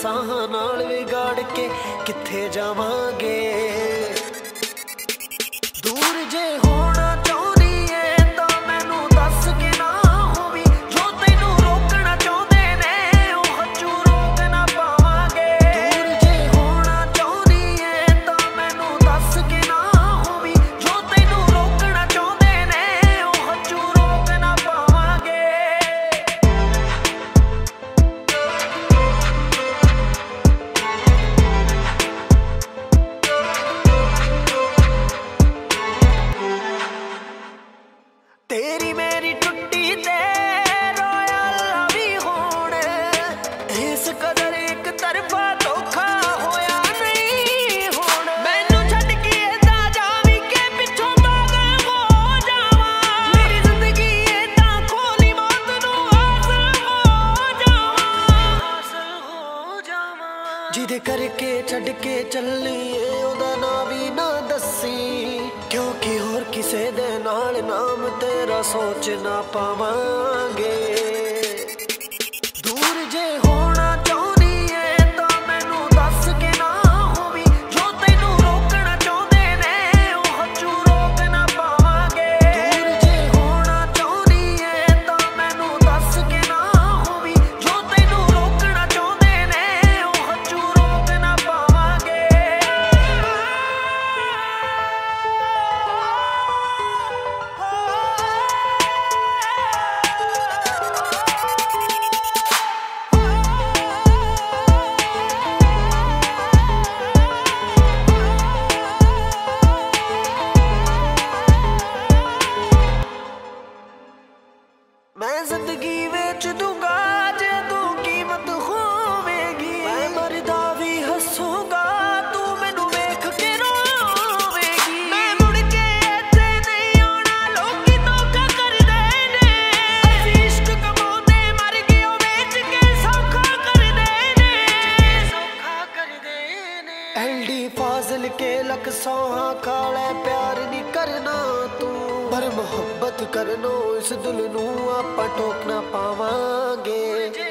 ਸਾਹਾਂ ਨਾਲ ਵਿਗਾੜ ਕੇ ਕਿੱਥੇ ਜਾਵਾਂਗੇ। ਦੂਰ ਜੇ ਹੋਣਾ ਚਾਹੁੰਦੀ ਏ ਤਾਂ ਮੈਨੂੰ ਦੱਸ ਕੇ ਨਾ ਹੋਵੀਂ, ਜੋ ਤੈਨੂੰ ਰੋਕਣਾ ਚਾਹੁੰਦੇ ਨੇ ਉਹ ਹੱਥੋਂ ਰੋਕ ਨਾ ਪਾਵਾਂਗੇ। ਦੂਰ ਜੇ ਹੋਣਾ ਚਾਹੁੰਦੀ ਏ ਤਾਂ ਮੈਨੂੰ ਦੱਸ ਕੇ ਨਾ ਹੋਵੀਂ, ਜੋ ਤੈਨੂੰ ਰੋਕਣਾ ਚਾਹੁੰਦੇ ਨੇ ਉਹ ਹੱਥੋਂ ਰੋਕ ਨਾ ਪਾਵਾਂਗੇ। ਤੇਰੀ ਮੇਰੀ ਟੁੱਟੀ ਤੇ ਰੋਇਆ ਵੀ ਹੁਣ, ਇਸ ਕਦਰ ਇੱਕ ਤਰਫਾ ਧੋਖਾ ਹੋਇਆ ਨਹੀਂ ਹੁਣ। ਮੈਨੂੰ ਛੱਡ ਕੇ ਏਦਾਂ ਜਾਵੀਂ ਕਿ ਪਿੱਛੋਂ ਪਾਗਲ ਹੋ ਜਾਵਾਂ, ਮੇਰੀ ਜ਼ਿੰਦਗੀ ਏਦਾਂ ਖੋਲੀ ਮੌਤ ਨੂੰ ਹਾਸਲ ਹੋ ਜਾਵਾਂ। ਜਿਹਦੇ ਕਰਕੇ ਛੱਡ ਕੇ ਚੱਲੀ ਏ ਉਹਦਾ ਨਾਂ ਵੀ ਨਾ ਦੱਸੀ, ਕਿਉਂਕਿ ਹੋਰ ਕਿਸੇ ਦੇ ਨਾਲ ਨਾਮ ਤੇਰਾ ਸੋਚ ਨਾ ਪਾਵਾਂਗੇ। ਦੂਰ ਜੇ ਹੋਣਾ ਚਾਹੁੰਦੀ ਏ ਤਾਂ ਮੈਨੂੰ ਦੱਸ ਕੇ ਨਾ ਹੋਵੀਂ, ਜੋ ਤੈਨੂੰ ਰੋਕਣਾ ਚਾਹੁੰਦੇ ਨੇ ਉਹ ਹੱਥੋਂ ਰੋਕ ਨਾ ਪਾਵਾਂਗੇ। ਦੂਰ ਜੇ ਹੋਣਾ ਚਾਹੁੰਦੀ ਏ ਤਾਂ ਮੈਨੂੰ ਦੱਸ ਕੇ ਨਾ ਹੋਵੀਂ, ਜੋ ਤੈਨੂੰ ਰੋਕਣਾ ਚਾਹੁੰਦੇ ਨੇ ਉਹ ਹੱਥੋਂ ਰੋਕ ਨਾ ਪਾਵਾਂਗੇ। ਮੈਂ ਜ਼ਿੰਦਗੀ ਵੇਚ ਦੂੰਗਾ ਜੇ ਤੂੰ ਕੀਮਤ ਹੋਵੇਗੀ, ਮੈਂ ਮਰਦਾ ਵੀ ਹੱਸੂਗਾ ਤੂੰ ਮੈਨੂੰ ਵੇਖ ਕੇ ਰੋਵੇਗੀ। ਮੈਂ ਮੁੜ ਕੇ ਇੱਥੇ ਨਹੀਂ ਆਉਣਾ, ਲੋਕੀ ਧੋਖਾ ਕਰਦੇ ਨੇ, ਅਸੀਂ ਇਸ਼ਕ ਕਮਾਉਂਦੇ ਮਰ ਗਏ ਉਹ ਵੇਚ ਕੇ ਸੌਖਾ ਕਰਦੇ ਨੇ। ਐਲਡੀ ਫਾਜ਼ਲ ਕੇ ਲੱਖ ਸੌਹਾਂ ਖਾਲੇ ਪਿਆਰ ਨਹੀਂ ਕਰਨਾ ਤੂੰ, ਪਰ ਮੁਹੱਬਤ ਕਰਨੋਂ ਇਸ ਦਿਲ ਨੂੰ ਆਪਾਂ ਟੋਕ ਨਾ ਪਾਵਾਂਗੇ।